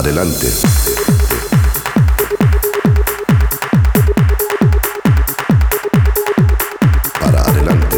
adelante. Para adelante.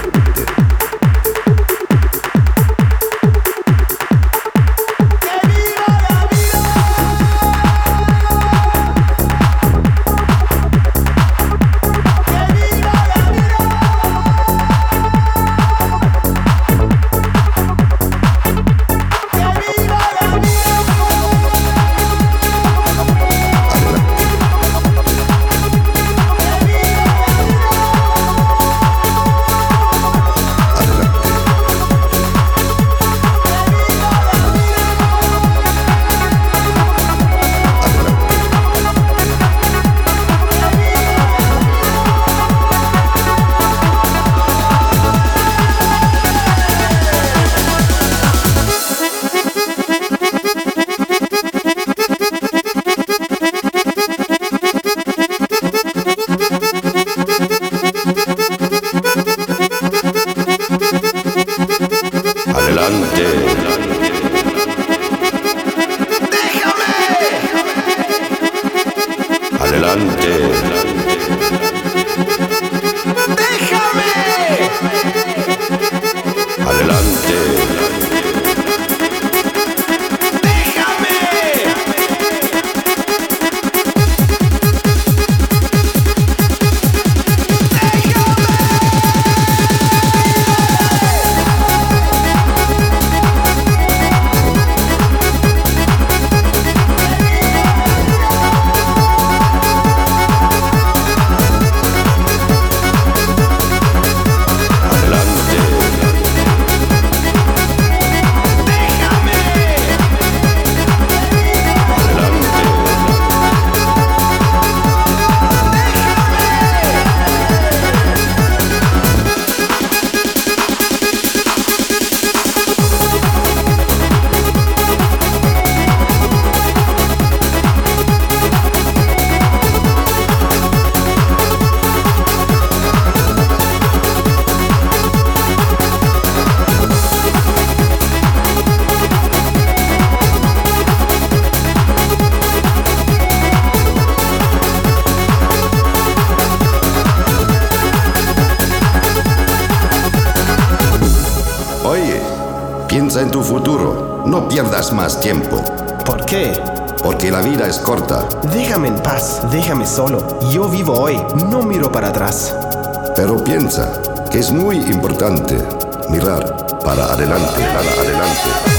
Piensa en tu futuro, no pierdas más tiempo. ¿Por qué? Porque la vida es corta. Déjame en paz, déjame solo. Yo vivo hoy, no miro para atrás. Pero piensa que es muy importante mirar para adelante, para adelante.